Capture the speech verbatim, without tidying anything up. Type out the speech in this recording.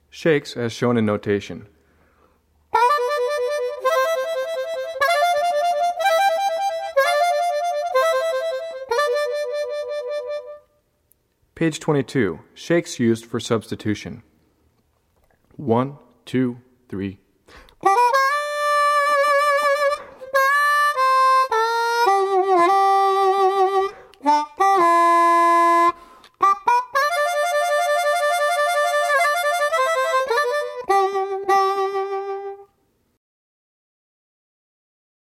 Shakes as shown in notation. Page twenty-two. Shakes used for substitution. One, two, three.